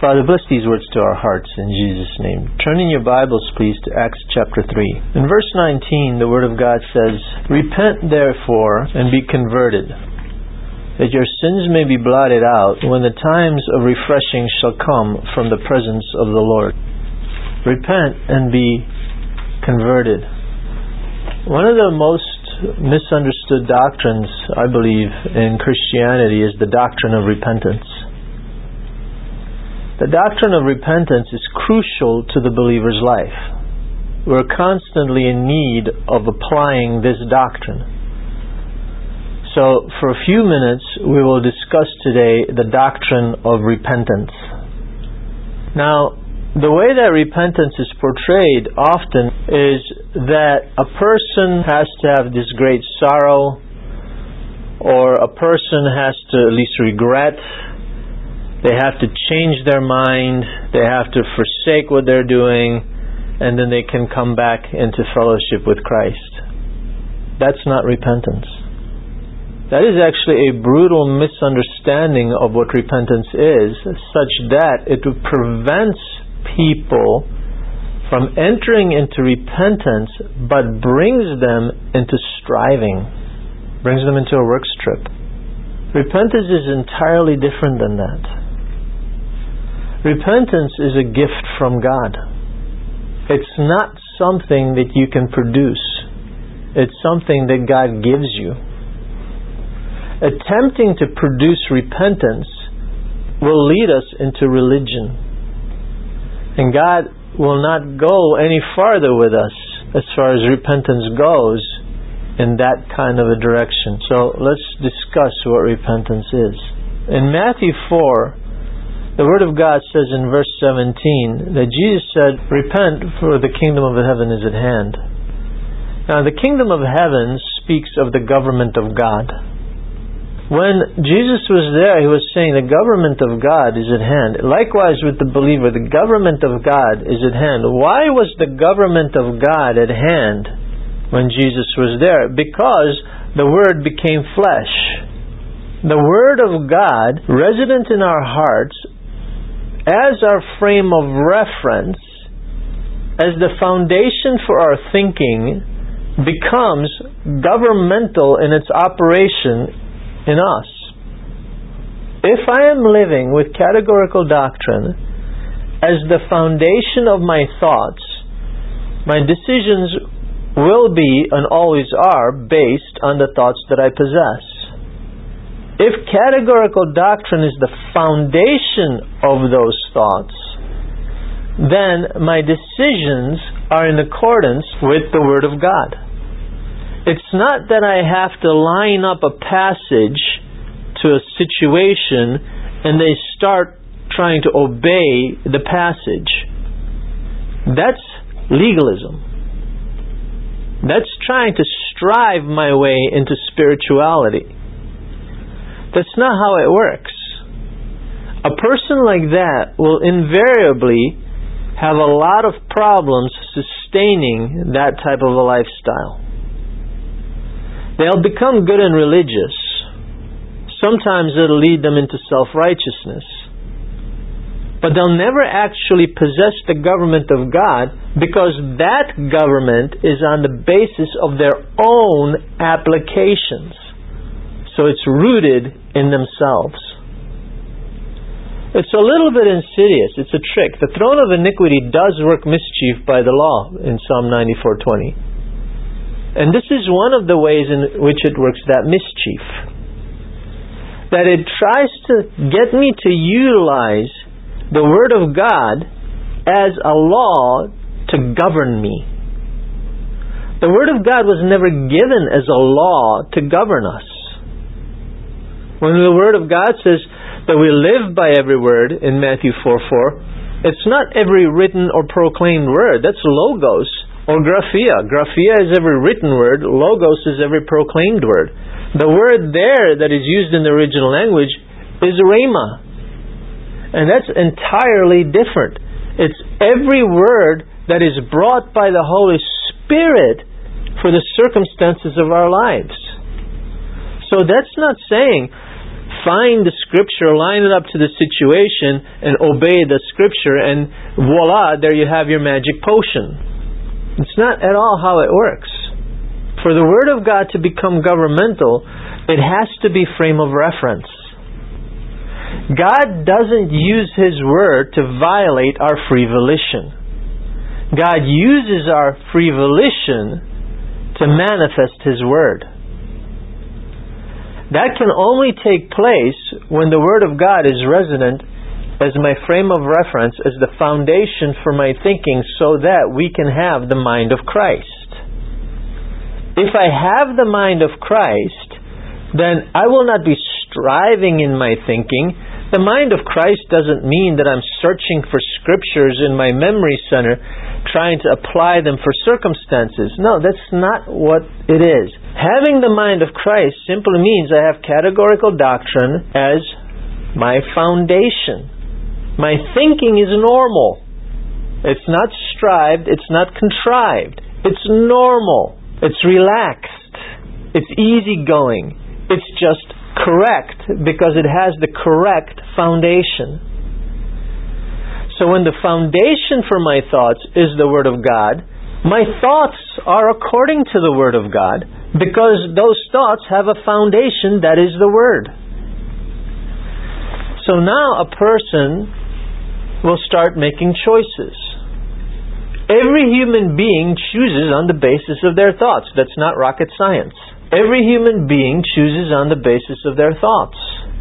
Father, bless these words to our hearts in Jesus' name. Turn in your Bibles, please, to Acts chapter 3. In verse 19, the Word of God says, "Repent therefore and be converted, that your sins may be blotted out when the times of refreshing shall come from the presence of the Lord." Repent and be converted. One of the most misunderstood doctrines, I believe, in Christianity is the doctrine of repentance. The doctrine of repentance is crucial to the believer's life. We're constantly in need of applying this doctrine. So, for a few minutes, we will discuss today the doctrine of repentance. Now, the way that repentance is portrayed often is that a person has to have this great sorrow, or a person has to at least regret. They have to change their mind, they have to forsake what they're doing, and then they can come back into fellowship with Christ. That's not repentance. That is actually a brutal misunderstanding of what repentance is, such that it prevents people from entering into repentance, but brings them into striving, brings them into a works trip. Repentance is entirely different than that. Repentance is a gift from God. It's not something that you can produce. It's something that God gives you. Attempting to produce repentance will lead us into religion. And God will not go any farther with us as far as repentance goes in that kind of a direction. So let's discuss what repentance is. In Matthew 4, the Word of God says in verse 17 that Jesus said, "Repent, for the kingdom of heaven is at hand." Now, the kingdom of heaven speaks of the government of God. When Jesus was there, He was saying the government of God is at hand. Likewise with the believer, the government of God is at hand. Why was the government of God at hand when Jesus was there? Because the Word became flesh. The Word of God, resident in our hearts, as our frame of reference, as the foundation for our thinking, becomes governmental in its operation in us. If I am living with categorical doctrine as the foundation of my thoughts, my decisions will be and always are based on the thoughts that I possess. If categorical doctrine is the foundation of those thoughts, then my decisions are in accordance with the Word of God. It's not that I have to line up a passage to a situation and they start trying to obey the passage. That's legalism. That's trying to strive my way into spirituality. That's not how it works. A person like that will invariably have a lot of problems sustaining that type of a lifestyle. They'll become good and religious. Sometimes it'll lead them into self-righteousness. But they'll never actually possess the government of God, because that government is on the basis of their own applications. So it's rooted in themselves. It's a little bit insidious. It's a trick. The throne of iniquity does work mischief by the law in Psalm 94:20. And this is one of the ways in which it works that mischief. That it tries to get me to utilize the Word of God as a law to govern me. The Word of God was never given as a law to govern us. When the Word of God says that we live by every word in Matthew 4:4, it's not every written or proclaimed word. That's logos or graphia. Graphia is every written word. Logos is every proclaimed word. The word there that is used in the original language is rhema. And that's entirely different. It's every word that is brought by the Holy Spirit for the circumstances of our lives. So that's not saying find the Scripture, line it up to the situation, and obey the Scripture, and voila, there you have your magic potion. It's not at all how it works. For the Word of God to become governmental, it has to be frame of reference. God doesn't use His Word to violate our free volition. God uses our free volition to manifest His Word. That can only take place when the Word of God is resident as my frame of reference, as the foundation for my thinking, so that we can have the mind of Christ. If I have the mind of Christ, then I will not be striving in my thinking. The mind of Christ doesn't mean that I'm searching for Scriptures in my memory center, trying to apply them for circumstances. No, that's not what it is. Having the mind of Christ simply means I have categorical doctrine as my foundation. My thinking is normal. It's not strived, it's not contrived. It's normal. It's relaxed. It's easygoing. It's just correct because it has the correct foundation. So when the foundation for my thoughts is the Word of God, my thoughts are according to the Word of God because those thoughts have a foundation that is the Word. So now a person will start making choices. Every human being chooses on the basis of their thoughts. That's not rocket science. Every human being chooses on the basis of their thoughts.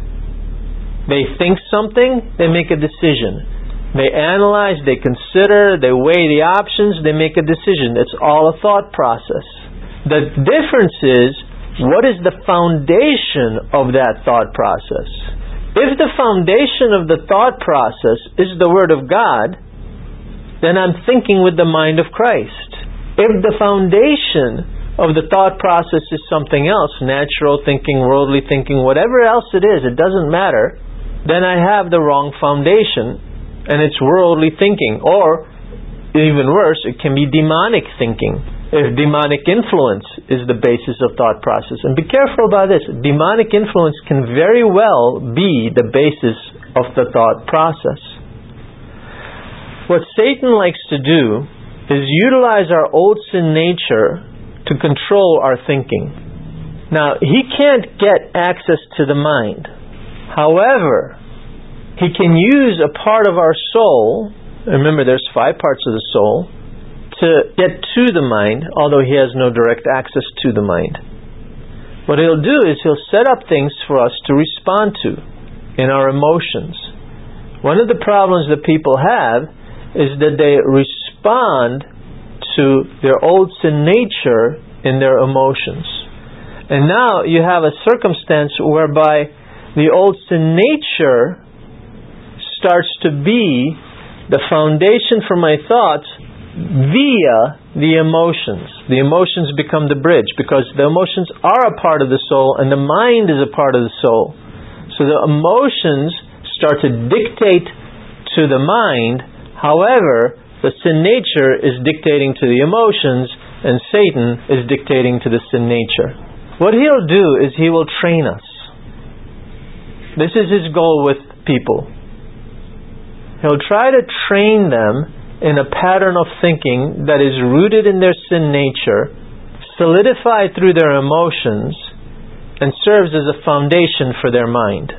They think something, they make a decision. They analyze, they consider, they weigh the options, they make a decision. It's all a thought process. The difference is, what is the foundation of that thought process? If the foundation of the thought process is the Word of God, then I'm thinking with the mind of Christ. If the foundation of the thought process is something else, natural thinking, worldly thinking, whatever else it is, it doesn't matter, then I have the wrong foundation, and it's worldly thinking. Or, even worse, it can be demonic thinking, if demonic influence is the basis of thought process. And be careful about this. Demonic influence can very well be the basis of the thought process. What Satan likes to do is utilize our old sin nature to control our thinking. Now, he can't get access to the mind. However, he can use a part of our soul, remember there's 5 parts of the soul, to get to the mind, although he has no direct access to the mind. What he'll do is he'll set up things for us to respond to in our emotions. One of the problems that people have is that they respond to their old sin nature in their emotions. And now you have a circumstance whereby the old sin nature starts to be the foundation for my thoughts via the emotions. The emotions become the bridge because the emotions are a part of the soul and the mind is a part of the soul. So the emotions start to dictate to the mind. However, the sin nature is dictating to the emotions and Satan is dictating to the sin nature. What he'll do is he will train us. This is his goal with people. He'll try to train them in a pattern of thinking that is rooted in their sin nature, solidified through their emotions, and serves as a foundation for their mind.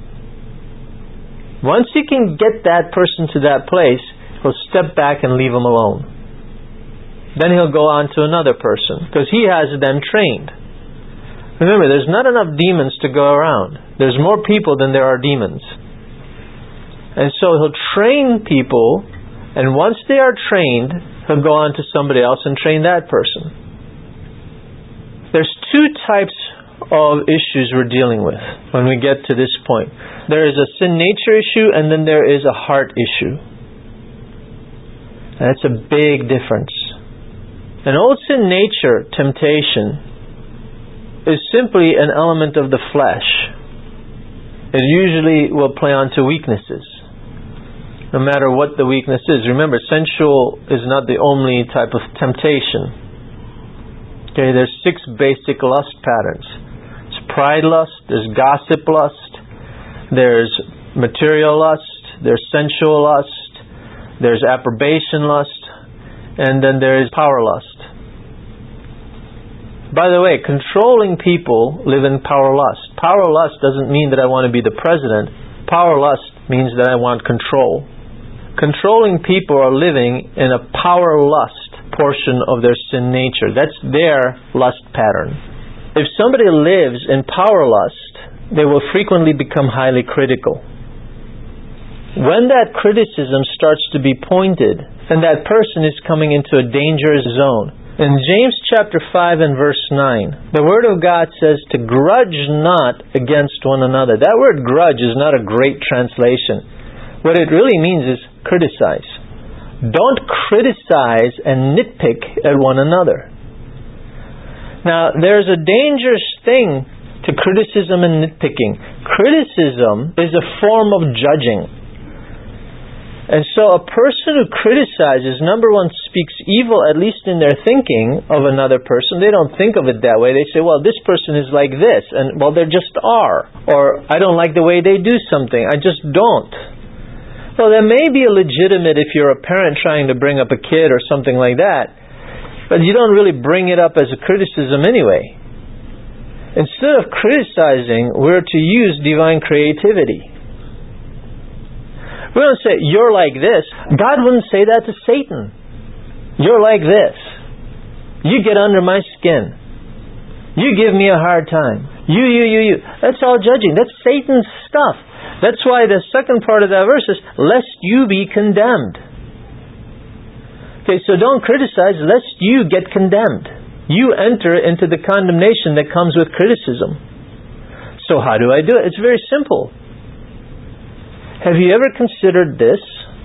Once he can get that person to that place, he'll step back and leave them alone. Then he'll go on to another person, because he has them trained. Remember, there's not enough demons to go around. There's more people than there are demons. And so he'll train people, and once they are trained, he'll go on to somebody else and train that person. There's 2 types of issues we're dealing with when we get to this point. There is a sin nature issue, and then there is a heart issue. That's a big difference. An old sin nature temptation is simply an element of the flesh. It usually will play onto weaknesses, no matter what the weakness is. Remember, sensual is not the only type of temptation. Okay, there's 6 basic lust patterns. There's pride lust, there's gossip lust, There's material lust, there's sensual lust, there's approbation lust, and then there is power lust. By the way, controlling people live in power lust. Power lust doesn't mean that I want to be the president. Power lust means that I want control. Controlling people are living in a power lust portion of their sin nature. That's their lust pattern. If somebody lives in power lust, they will frequently become highly critical. When that criticism starts to be pointed, and that person is coming into a dangerous zone. In James chapter 5 and verse 9, the Word of God says to grudge not against one another. That word grudge is not a great translation. What it really means is criticize. Don't criticize and nitpick at one another. Now, there's a dangerous thing to criticism and nitpicking. Criticism is a form of judging. And so a person who criticizes, number one, speaks evil, at least in their thinking, of another person. They don't think of it that way. They say, well, this person is like this, and well, they just are. Or, I don't like the way they do something. I just don't. Well, that may be legitimate if you're a parent trying to bring up a kid or something like that, but you don't really bring it up as a criticism anyway. Instead of criticizing, we're to use divine creativity. We don't say, you're like this. God wouldn't say that to Satan. You're like this. You get under my skin. You give me a hard time. You. That's all judging. That's Satan's stuff. That's why the second part of that verse is, lest you be condemned. Okay, so don't criticize lest you get condemned. You enter into the condemnation that comes with criticism. So how do I do it? It's very simple. Have you ever considered this?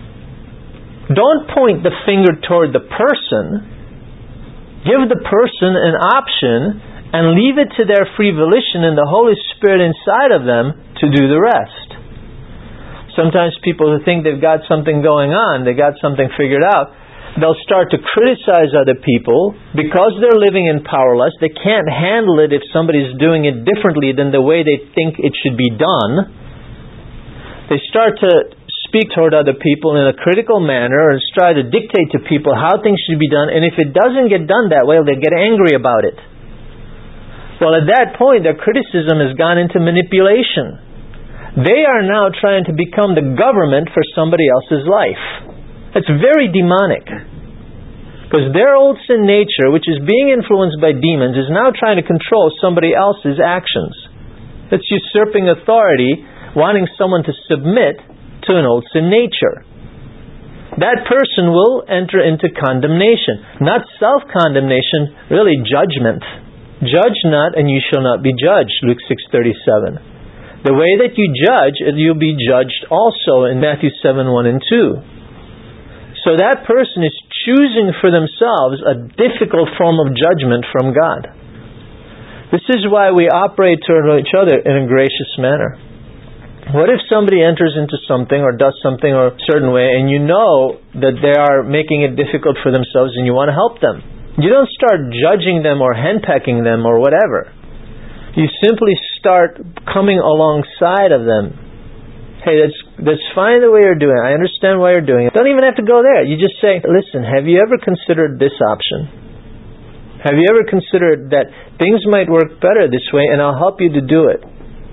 Don't point the finger toward the person. Give the person an option and leave it to their free volition and the Holy Spirit inside of them to do the rest. Sometimes people who think they've got something going on, they got something figured out, they'll start to criticize other people because they're living in powerless. They can't handle it if somebody's doing it differently than the way they think it should be done. They start to speak toward other people in a critical manner and try to dictate to people how things should be done. And if it doesn't get done that way, they get angry about it. Well, at that point, their criticism has gone into manipulation. They are now trying to become the government for somebody else's life. It's very demonic. Because their old sin nature, which is being influenced by demons, is now trying to control somebody else's actions. It's usurping authority, wanting someone to submit to an old sin nature. That person will enter into condemnation. Not self-condemnation, really judgment. Judge not and you shall not be judged, Luke 6:37. The way that you judge, you'll be judged also in Matthew 7:1 and 2. So that person is choosing for themselves a difficult form of judgment from God. This is why we operate toward each other in a gracious manner. What if somebody enters into something or does something or a certain way and you know that they are making it difficult for themselves and you want to help them? You don't start judging them or henpecking them or whatever. You simply start coming alongside of them. Hey, that's fine the way you're doing it. I understand why you're doing it. Don't even have to go there. You just say, listen, have you ever considered this option? Have you ever considered that things might work better this way and I'll help you to do it?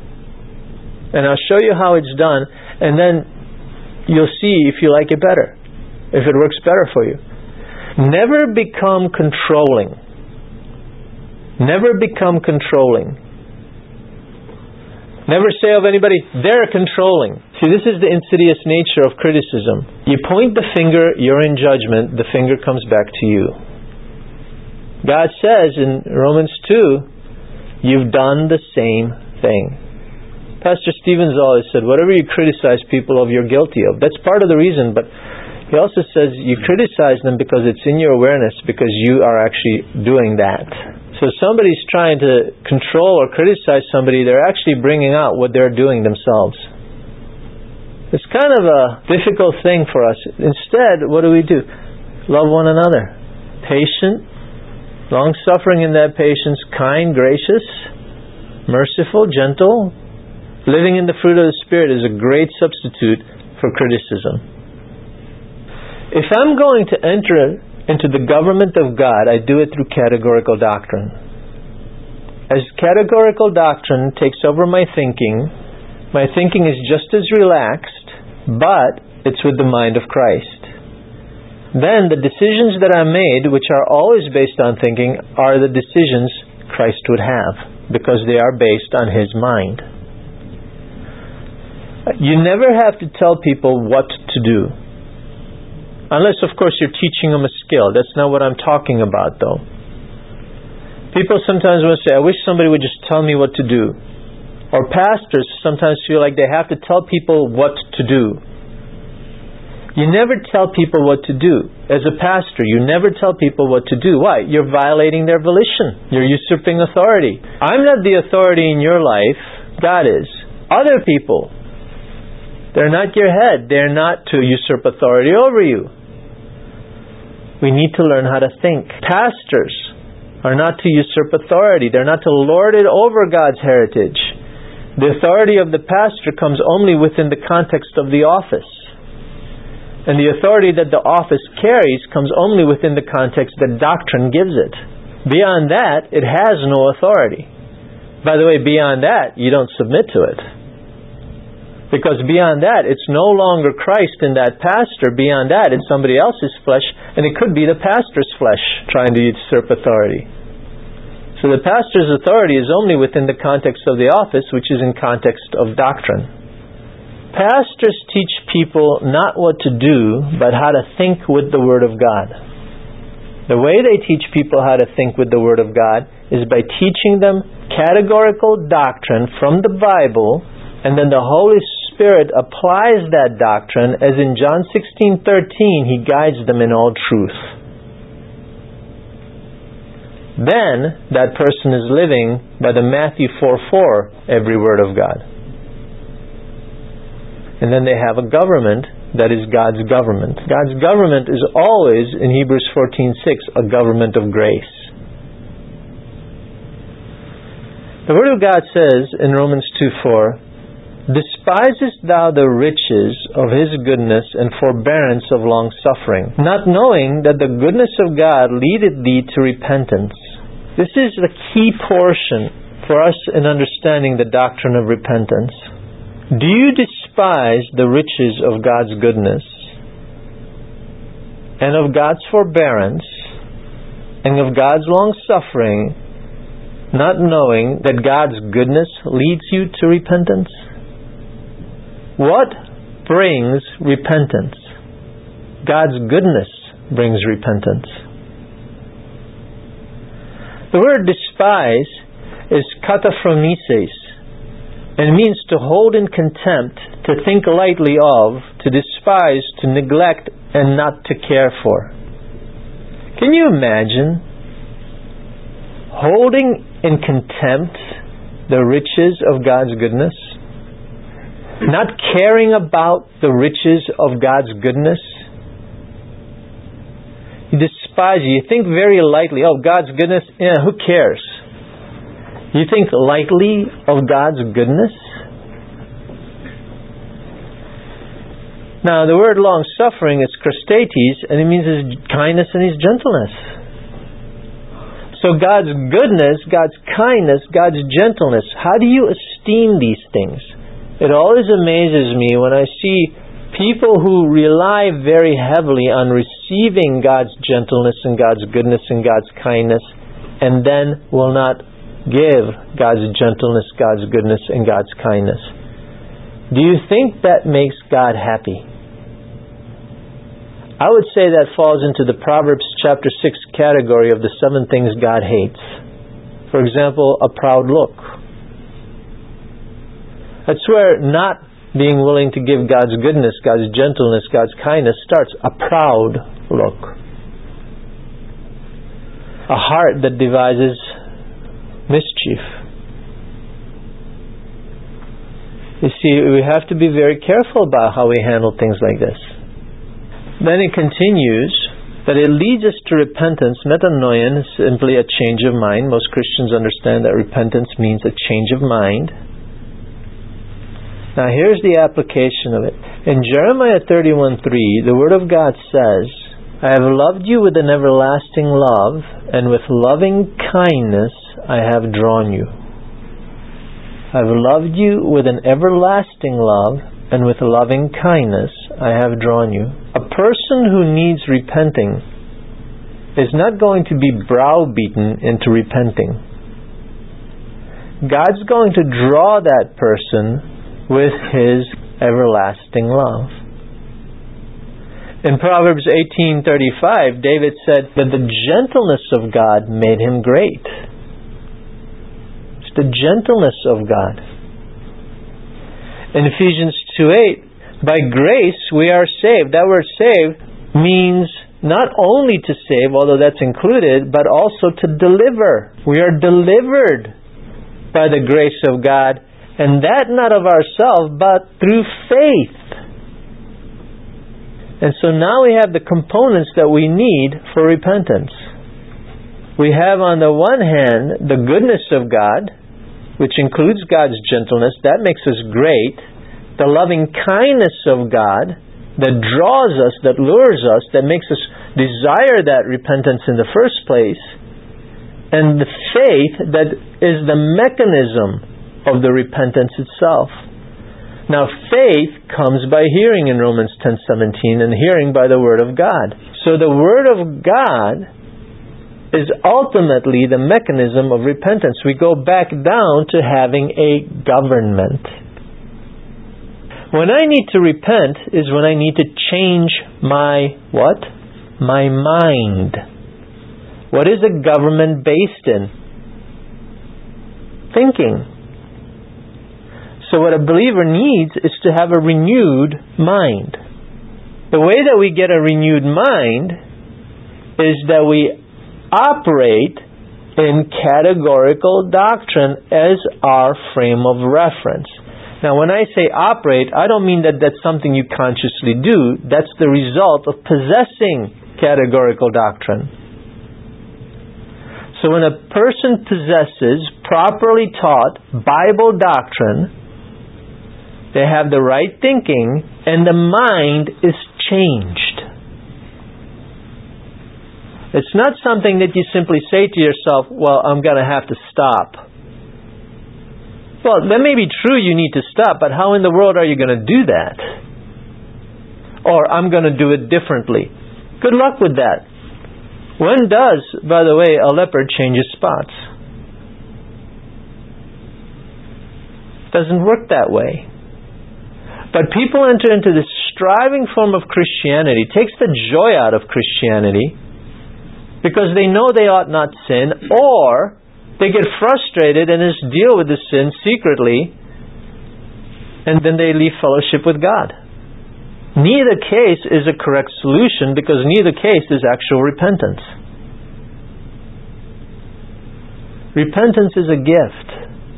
And I'll show you how it's done, and then you'll see if you like it better, if it works better for you. Never become controlling. Never become controlling. Never say of anybody, they're controlling. See, this is the insidious nature of criticism. You point the finger, you're in judgment, the finger comes back to you. God says in Romans 2, you've done the same thing. Pastor Stevens always said, whatever you criticize people of, you're guilty of. That's part of the reason, but he also says you criticize them because it's in your awareness, because you are actually doing that. So if somebody's trying to control or criticize somebody, they're actually bringing out what they're doing themselves. It's kind of a difficult thing for us. Instead, what do? Love one another. Patient, long-suffering in that patience, kind, gracious, merciful, gentle, Living in the fruit of the Spirit is a great substitute for criticism. If I'm going to enter into the government of God, I do it through categorical doctrine. As categorical doctrine takes over my thinking is just as relaxed, but it's with the mind of Christ. Then the decisions that are made, which are always based on thinking, are the decisions Christ would have, because they are based on His mind. You never have to tell people what to do. Unless, of course, you're teaching them a skill. That's not what I'm talking about, though. People sometimes will say, I wish somebody would just tell me what to do. Or pastors sometimes feel like they have to tell people what to do. You never tell people what to do. As a pastor, you never tell people what to do. Why? You're violating their volition. You're usurping authority. I'm not the authority in your life. God is. Other people, they're not your head. They're not to usurp authority over you. We need to learn how to think. Pastors are not to usurp authority. They're not to lord it over God's heritage. The authority of the pastor comes only within the context of the office. And the authority that the office carries comes only within the context that doctrine gives it. Beyond that, it has no authority. By the way, beyond that, you don't submit to it. Because beyond that, it's no longer Christ in that pastor. Beyond that, it's somebody else's flesh, and it could be the pastor's flesh trying to usurp authority. So the pastor's authority is only within the context of the office, which is in context of doctrine. Pastors teach people not what to do, but how to think with the Word of God. The way they teach people how to think with the Word of God is by teaching them categorical doctrine from the Bible, and then the Holy Spirit applies that doctrine, as in John 16:13, He guides them in all truth. Then that person is living by the Matthew 4:4, every word of God. And then they have a government that is God's government. God's government is always, in Hebrews 14:6, a government of grace. The Word of God says in Romans 2:4, Despisest thou the riches of His goodness and forbearance of long suffering, not knowing that the goodness of God leadeth thee to repentance. This is the key portion for us in understanding the doctrine of repentance. Do you despise the riches of God's goodness and of God's forbearance and of God's long suffering, not knowing that God's goodness leads you to repentance? What brings repentance? God's goodness brings repentance. The word despise is kataphronesis, and means to hold in contempt, to think lightly of, to despise, to neglect, and not to care for. Can you imagine holding in contempt the riches of God's goodness? Not caring about the riches of God's goodness? You despise it. You think very lightly, oh, God's goodness, who cares? You think lightly of God's goodness? Now, the word long-suffering is Christates, and it means His kindness and His gentleness. So God's goodness, God's kindness, God's gentleness, how do you esteem these things? It always amazes me when I see people who rely very heavily on receiving God's gentleness and God's goodness and God's kindness, and then will not give God's gentleness, God's goodness, and God's kindness. Do you think that makes God happy? I would say that falls into the Proverbs chapter 6 category of the 7 things God hates. For example, a proud look. That's where not being willing to give God's goodness, God's gentleness, God's kindness starts. A proud look. A heart that devises mischief. You see, we have to be very careful about how we handle things like this. Then it continues that it leads us to repentance. Metanoia is simply a change of mind. Most Christians understand that repentance means a change of mind. Now here's the application of it. In Jeremiah 31:3, the Word of God says, I have loved you with an everlasting love, and with loving kindness I have drawn you. I have loved you with an everlasting love, and with loving kindness I have drawn you. A person who needs repenting is not going to be browbeaten into repenting. God's going to draw that person with His everlasting love. In Proverbs 18:35, David said that the gentleness of God made him great. It's the gentleness of God. In Ephesians 2:8, by grace we are saved. That word saved means not only to save, although that's included, but also to deliver. We are delivered by the grace of God, and that not of ourselves, but through faith. And so now we have the components that we need for repentance. We have on the one hand the goodness of God, which includes God's gentleness. That makes us great. The loving kindness of God that draws us, that lures us, that makes us desire that repentance in the first place. And the faith that is the mechanism of the repentance itself. Now faith comes by hearing in Romans 10:17, and hearing by the Word of God. So the Word of God is ultimately the mechanism of repentance. We go back down to having a government. When I need to repent is when I need to change my what? My mind. What is a government based in? Thinking. So what a believer needs is to have a renewed mind. The way that we get a renewed mind is that we operate in categorical doctrine as our frame of reference. Now when I say operate, I don't mean that that's something you consciously do. That's the result of possessing categorical doctrine. So when a person possesses properly taught Bible doctrine, they have the right thinking, and the mind is changed. It's not something that you simply say to yourself, well, I'm going to have to stop. Well, that may be true, you need to stop, but how in the world are you going to do that? Or, I'm going to do it differently. Good luck with that. When does, by the way, a leopard change his spots? Doesn't work that way. But people enter into this striving form of Christianity, takes the joy out of Christianity, because they know they ought not sin, or they get frustrated and just deal with the sin secretly, and then they leave fellowship with God. Neither case is a correct solution, because neither case is actual repentance. Repentance is a gift.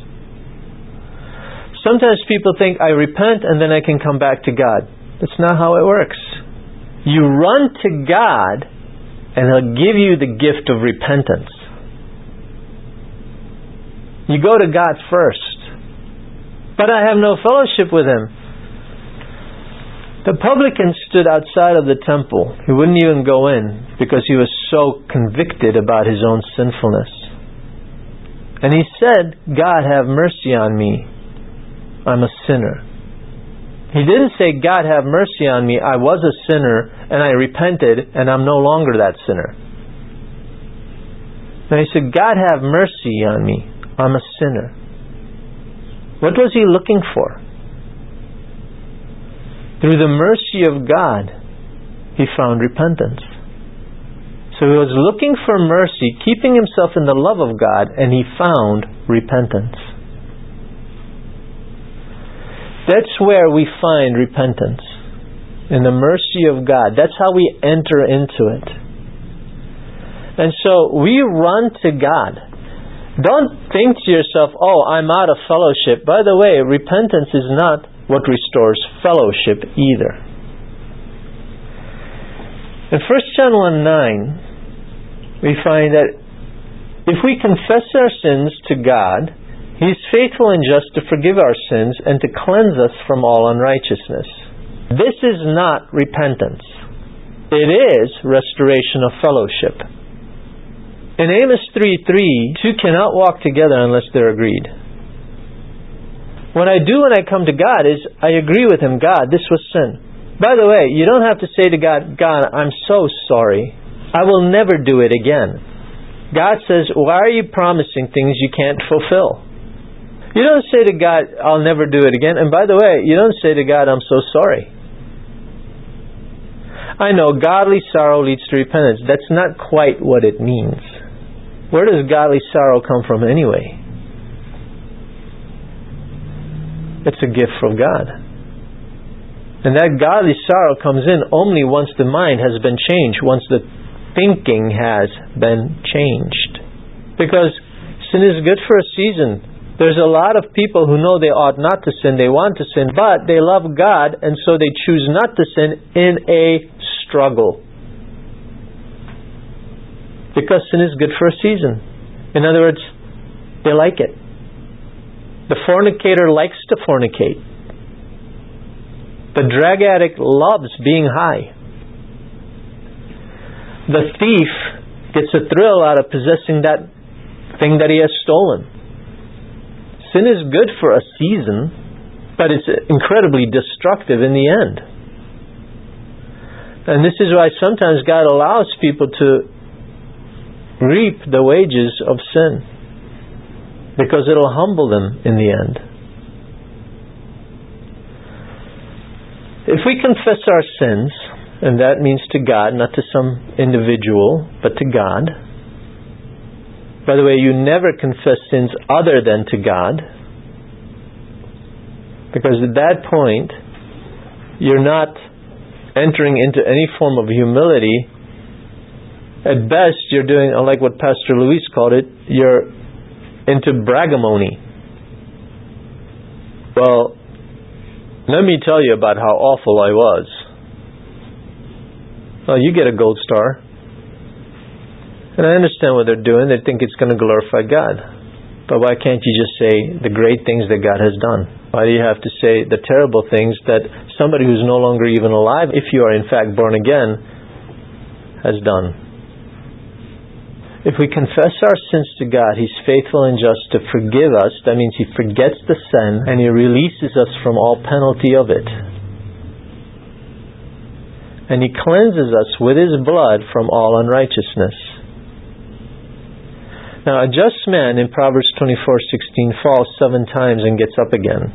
Sometimes people think, I repent and then I can come back to God. That's not how it works. You run to God and He'll give you the gift of repentance. You go to God first. But I have no fellowship with Him. The publican stood outside of the temple. He wouldn't even go in because he was so convicted about his own sinfulness. And he said, God, have mercy on me. I'm a sinner. He didn't say, God, have mercy on me. I was a sinner and I repented and I'm no longer that sinner. No, he said, God, have mercy on me. I'm a sinner. What was he looking for? Through the mercy of God, he found repentance. So he was looking for mercy, keeping himself in the love of God, and he found repentance. That's where we find repentance. In the mercy of God. That's how we enter into it. And so we run to God. Don't think to yourself, oh, I'm out of fellowship. By the way, repentance is not what restores fellowship either. In 1 John 1:9, we find that if we confess our sins to God, He is faithful and just to forgive our sins and to cleanse us from all unrighteousness. This is not repentance. It is restoration of fellowship. In Amos 3:3, two cannot walk together unless they're agreed. What I do when I come to God is I agree with Him. God, this was sin. By the way, you don't have to say to God, God, I'm so sorry. I will never do it again. God says, why are you promising things you can't fulfill? You don't say to God, I'll never do it again. And by the way, you don't say to God, I'm so sorry. I know godly sorrow leads to repentance. That's not quite what it means. Where does godly sorrow come from anyway? It's a gift from God. And that godly sorrow comes in only once the mind has been changed, once the thinking has been changed. Because sin is good for a season. There's a lot of people who know they ought not to sin, they want to sin, but they love God, and so they choose not to sin in a struggle. Because sin is good for a season. In other words, they like it. The fornicator likes to fornicate. The drug addict loves being high. The thief gets a thrill out of possessing that thing that he has stolen. Sin is good for a season, but it's incredibly destructive in the end. And this is why sometimes God allows people to reap the wages of sin, because it'll humble them in the end. If we confess our sins, and that means to God, not to some individual, but to God. By the way, you never confess sins other than to God, because at that point you're not entering into any form of humility. At best, you're doing, like what Pastor Luis called it, you're into bragamony. Well, let me tell you about how awful I was. Well, you get a gold star. And I understand what they're doing. They think it's going to glorify God. But why can't you just say the great things that God has done? Why do you have to say the terrible things that somebody who's no longer even alive, if you are in fact born again, has done? If we confess our sins to God, He's faithful and just to forgive us. That means He forgets the sin and He releases us from all penalty of it. And He cleanses us with His blood from all unrighteousness. Now, a just man in Proverbs 24:16 falls 7 times and gets up again.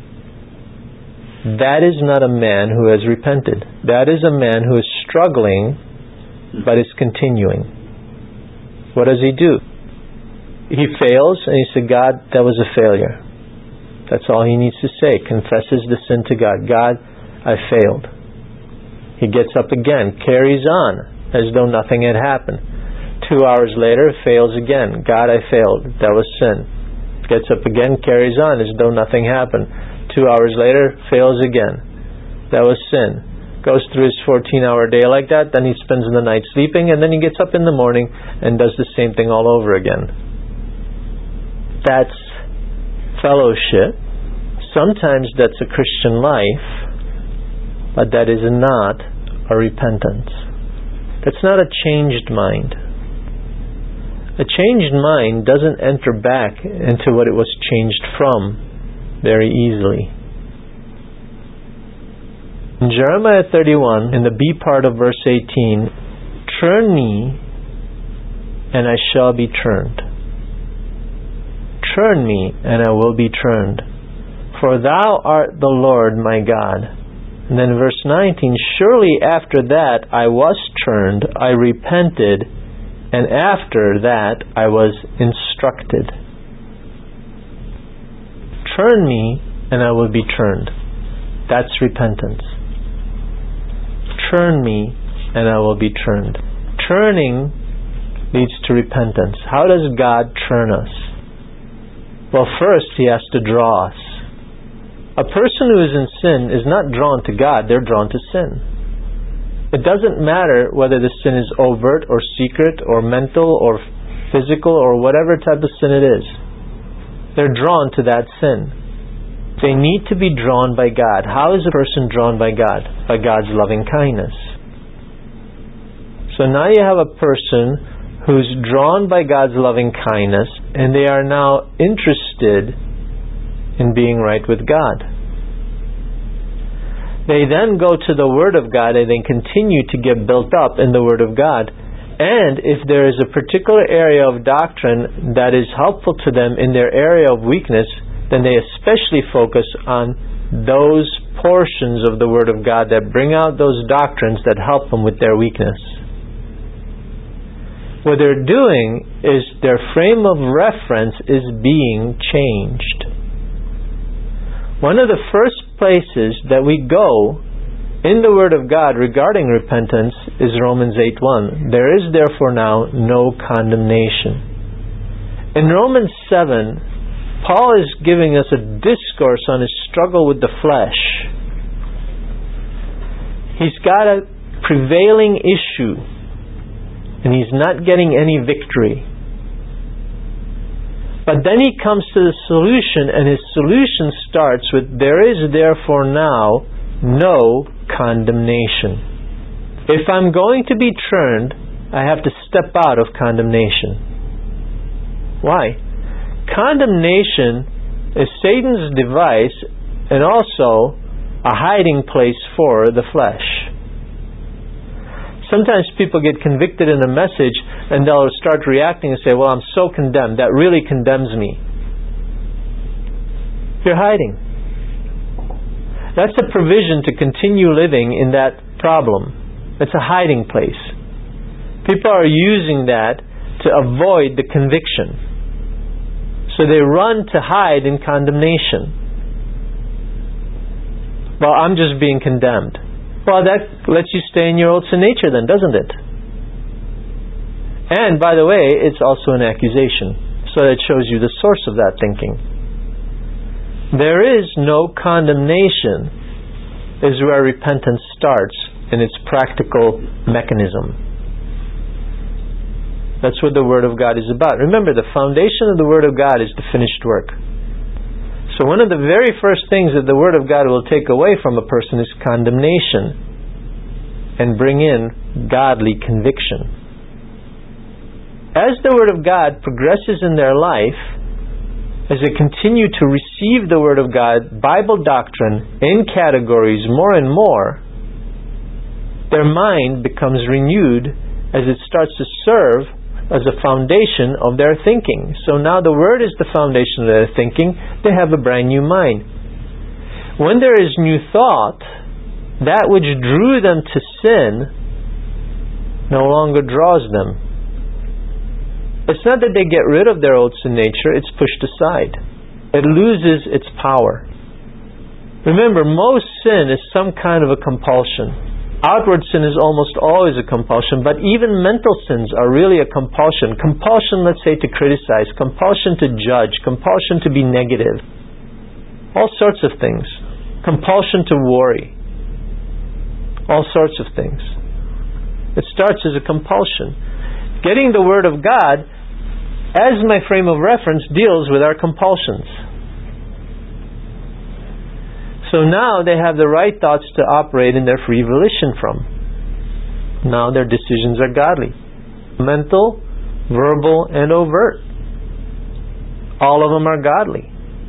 That is not a man who has repented. That is a man who is struggling but is continuing. What does he do? He fails and he says, God, that was a failure. That's all he needs to say. Confesses the sin to God. God, I failed. He gets up again, carries on as though nothing had happened. 2 hours later, fails again. God, I failed. That was sin. Gets up again, carries on as though nothing happened. 2 hours later, fails again. That was sin. Goes through his 14-hour day like that, then he spends the night sleeping, and then he gets up in the morning and does the same thing all over again. That's fellowship. Sometimes that's a Christian life, but that is not a repentance. That's not a changed mind. A changed mind doesn't enter back into what it was changed from very easily. In Jeremiah 31, in the B part of verse 18, turn me and I shall be turned. Turn me and I will be turned. For thou art the Lord my God. And then verse 19, surely after that I was turned, I repented, and after that I was instructed. Turn me and I will be turned. That's repentance. Turn me and I will be turned. Turning leads to repentance. How does God turn us? Well, first He has to draw us. A person who is in sin is not drawn to God, they're drawn to sin. It doesn't matter whether the sin is overt or secret or mental or physical or whatever type of sin it is. they're drawn to that sin. They need to be drawn by God. How is a person drawn by God? By God's loving kindness. So now you have a person who's drawn by God's loving kindness, and they are now interested in being right with God. They then go to the Word of God and they continue to get built up in the Word of God. And if there is a particular area of doctrine that is helpful to them in their area of weakness, then they especially focus on those portions of the Word of God that bring out those doctrines that help them with their weakness. What they're doing is their frame of reference is being changed. One of the first places that we go in the Word of God regarding repentance is Romans 8:1. There is therefore now no condemnation. In Romans 7, Paul is giving us a discourse on his struggle with the flesh. He's got a prevailing issue, and he's not getting any victory. But then he comes to the solution, and his solution starts with, there is therefore now no condemnation. If I'm going to be turned, I have to step out of condemnation. Why? Condemnation is Satan's device and also a hiding place for the flesh. Sometimes people get convicted in a message and they'll start reacting and say, well, I'm so condemned. That really condemns me. You're hiding. That's a provision to continue living in that problem. It's a hiding place. People are using that to avoid the conviction. So they run to hide in condemnation. Well, I'm just being condemned. Well, that lets you stay in your old sin nature then, doesn't it? And, by the way, it's also an accusation. So it shows you the source of that thinking. There is no condemnation is where repentance starts in its practical mechanism. That's what the Word of God is about. Remember, the foundation of the Word of God is the finished work. So one of the very first things that the Word of God will take away from a person is condemnation and bring in godly conviction. As the Word of God progresses in their life, as they continue to receive the Word of God, Bible doctrine in categories more and more, their mind becomes renewed as it starts to serve as a foundation of their thinking. So now the Word is the foundation of their thinking. They have a brand new mind. When there is new thought, that which drew them to sin no longer draws them. It's not that they get rid of their old sin nature, it's pushed aside. It loses its power. Remember, most sin is some kind of a compulsion. Outward sin is almost always a compulsion, but even mental sins are really a compulsion. Compulsion, let's say, to criticize, compulsion to judge, compulsion to be negative. All sorts of things. Compulsion to worry. All sorts of things. It starts as a compulsion. Getting the Word of God as my frame of reference deals with our compulsions. So now they have the right thoughts to operate in their free volition from. Now their decisions are godly. Mental, verbal, and overt. All of them are godly.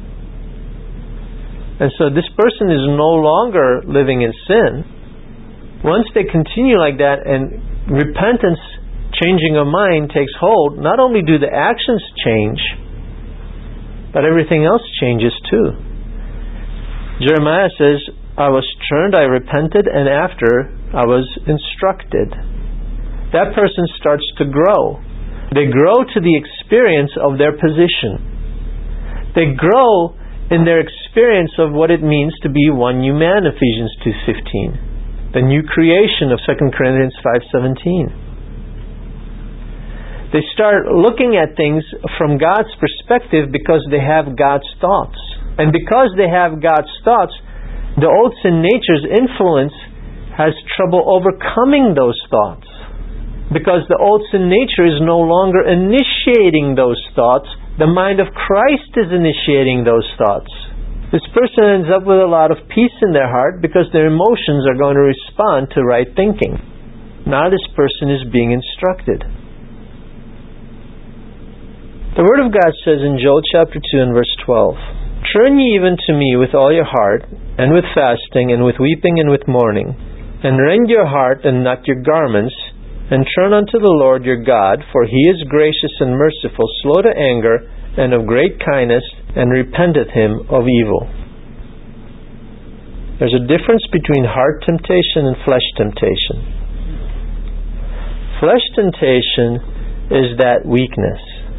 And so this person is no longer living in sin. Once they continue like that and repentance, changing of mind takes hold, not only do the actions change, but everything else changes too. Jeremiah says, I was turned, I repented, and after I was instructed. That person starts to grow. They grow to the experience of their position. They grow in their experience of what it means to be one new man, Ephesians 2:15. The new creation of 2 Corinthians 5:17. They start looking at things from God's perspective because they have God's thoughts. And because they have God's thoughts, the old sin nature's influence has trouble overcoming those thoughts. Because the old sin nature is no longer initiating those thoughts, the mind of Christ is initiating those thoughts. This person ends up with a lot of peace in their heart because their emotions are going to respond to right thinking. Now this person is being instructed. The Word of God says in Joel chapter 2 and verse 12, "Turn ye even to me with all your heart, and with fasting, and with weeping, and with mourning, and rend your heart and not your garments, and turn unto the Lord your God, for He is gracious and merciful, slow to anger, and of great kindness, and repenteth him of evil." There's a difference between heart temptation and flesh temptation. Flesh temptation is that weakness.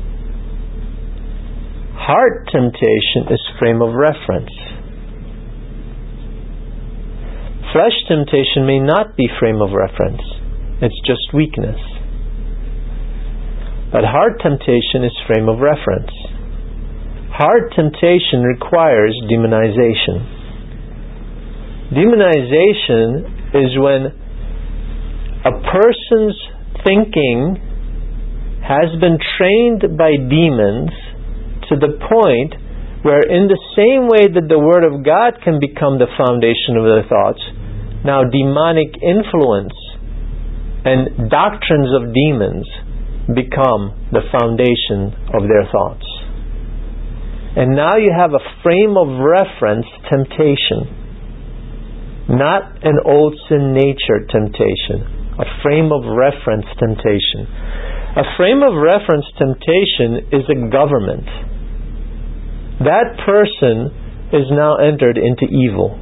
Heart temptation is frame of reference. Flesh temptation may not be frame of reference. It's just weakness. But heart temptation is frame of reference. Heart temptation requires demonization. Demonization is when a person's thinking has been trained by demons to the point where, in the same way that the Word of God can become the foundation of their thoughts, now demonic influence and doctrines of demons become the foundation of their thoughts. And now you have a frame of reference temptation, not an old sin nature temptation, a frame of reference temptation. A frame of reference temptation is a government. That person is now entered into evil.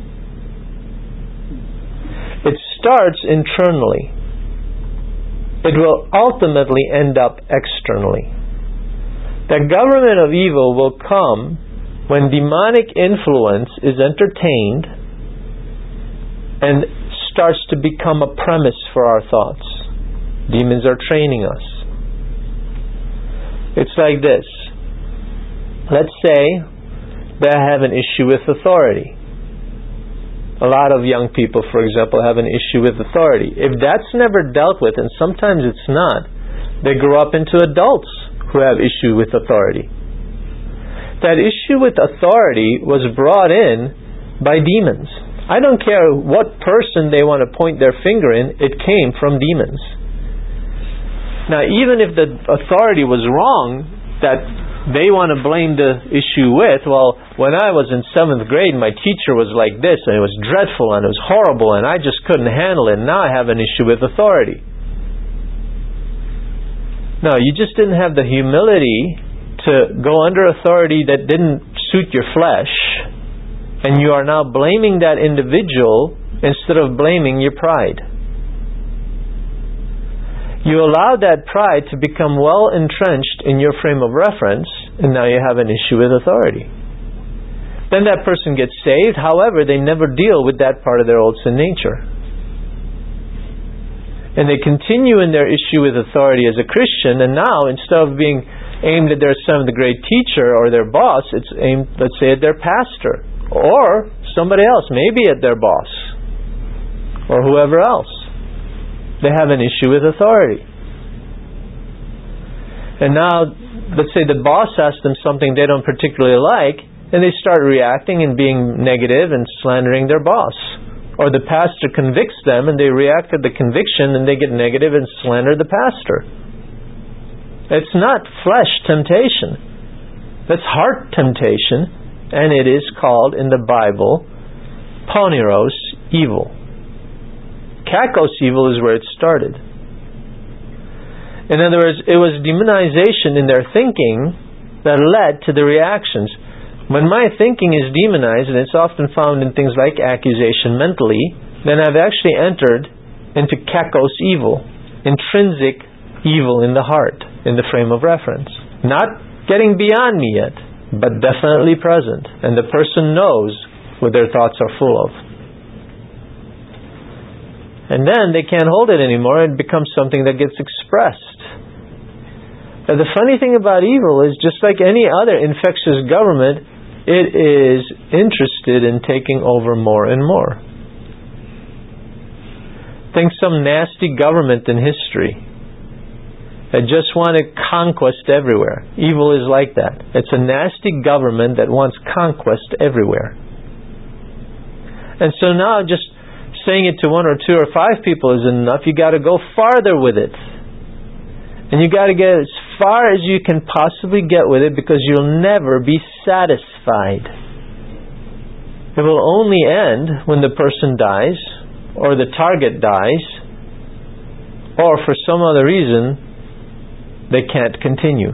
It starts internally. It will ultimately end up externally. The government of evil will come when demonic influence is entertained and starts to become a premise for our thoughts. Demons are training us. It's like this. Let's say that I have an issue with authority. A lot of young people, for example, have an issue with authority. If that's never dealt with, and sometimes it's not, they grow up into adults who have issue with authority. That issue with authority was brought in by demons. I don't care what person they want to point their finger in, it came from demons. Now, even if the authority was wrong, that they want to blame the issue with, well, when I was in 7th grade, my teacher was like this, and it was dreadful, and it was horrible, and I just couldn't handle it, and now I have an issue with authority. No, you just didn't have the humility to go under authority that didn't suit your flesh, and you are now blaming that individual instead of blaming your pride. You allow that pride to become well entrenched in your frame of reference, and now you have an issue with authority. Then that person gets saved, however, they never deal with that part of their old sin nature. And they continue in their issue with authority as a Christian, and now, instead of being aimed at their 7th grade teacher or their boss, it's aimed, let's say, at their pastor, or somebody else, maybe at their boss, or whoever else. They have an issue with authority. And now, let's say the boss asks them something they don't particularly like, and they start reacting and being negative and slandering their boss. Or the pastor convicts them, and they react to the conviction, and they get negative and slander the pastor. It's not flesh temptation. That's heart temptation, and it is called in the Bible poniros evil. Kakos evil is where it started. In other words, it was demonization in their thinking that led to the reactions. When my thinking is demonized, and it's often found in things like accusation mentally, then I've actually entered into kakos evil, intrinsic evil in the heart, in the frame of reference. Not getting beyond me yet, but definitely present. And the person knows what their thoughts are full of. And then they can't hold it anymore. It becomes something that gets expressed. Now, the funny thing about evil is, just like any other infectious government, it is interested in taking over more and more. Think some nasty government in history. that just wanted conquest everywhere. Evil is like that. It's a nasty government that wants conquest everywhere. And so now just saying it to 1 or 2 or 5 people isn't enough. You got to go farther with it. And you got to get as far as you can possibly get with it, because you'll never be satisfied. It will only end when the person dies, or the target dies, or for some other reason they can't continue.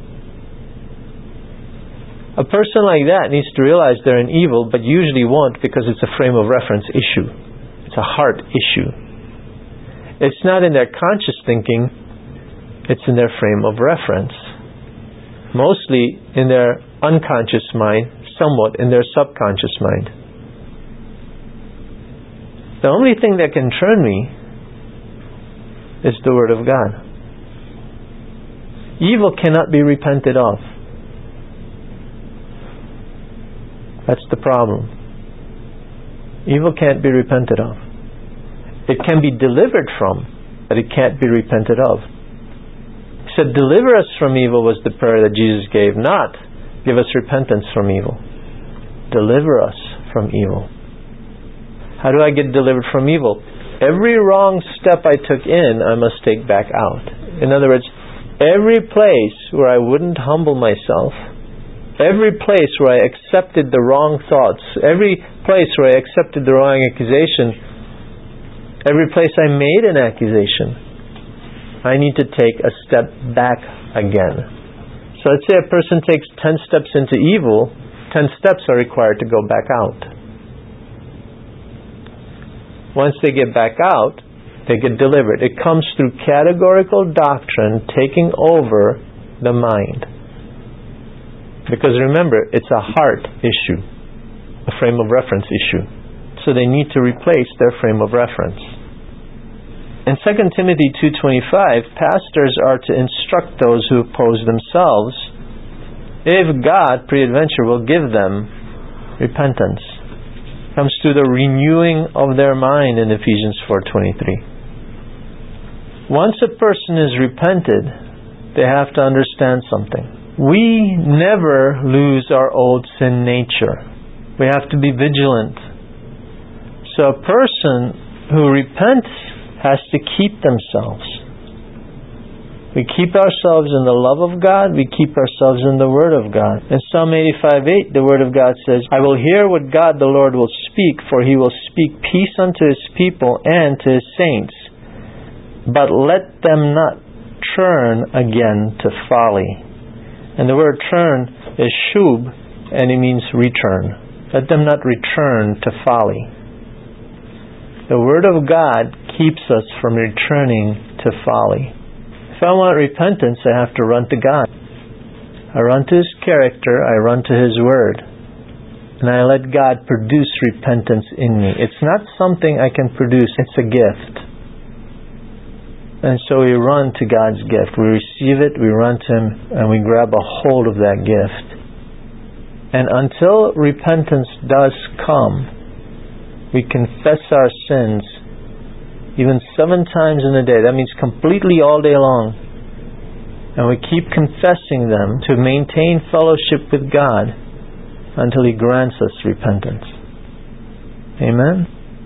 A person like that needs to realize they're an evil, but usually won't, because it's a frame of reference issue. It's a heart issue. It's not in their conscious thinking, it's in their frame of reference. Mostly in their unconscious mind, somewhat in their subconscious mind. The only thing that can turn me is the Word of God. Evil cannot be repented of. That's the problem. Evil can't be repented of. It can be delivered from, but it can't be repented of. He said, deliver us from evil was the prayer that Jesus gave, not give us repentance from evil. Deliver us from evil. How do I get delivered from evil? Every wrong step I took in, I must take back out. In other words, every place where I wouldn't humble myself, every place where I accepted the wrong thoughts, every place where I accepted the wrong accusation, every place I made an accusation, I need to take a step back again. So let's say a person takes 10 steps into evil, 10 steps are required to go back out. Once they get back out, they get delivered. It comes through categorical doctrine taking over the mind. Because remember, it's a heart issue, a frame of reference issue. So they need to replace their frame of reference. In 2 Timothy 2:25, pastors are to instruct those who oppose themselves, if God, peradventure, will give them repentance. It comes through the renewing of their mind in Ephesians 4:23. Once a person is repented, they have to understand something. We never lose our old sin nature. We have to be vigilant. So a person who repents has to keep themselves. We keep ourselves in the love of God. We keep ourselves in the Word of God. In Psalm 85:8, the Word of God says, I will hear what God the Lord will speak, for He will speak peace unto His people and to His saints. But let them not turn again to folly. And the word turn is shub, and it means return. Let them not return to folly. The Word of God keeps us from returning to folly. If I want repentance, I have to run to God. I run to His character, I run to His Word. And I let God produce repentance in me. It's not something I can produce, it's a gift. And so we run to God's gift. We receive it, we run to Him, and we grab a hold of that gift. And until repentance does come, we confess our sins even 7 times in a day. That means completely all day long. And we keep confessing them to maintain fellowship with God until He grants us repentance. Amen?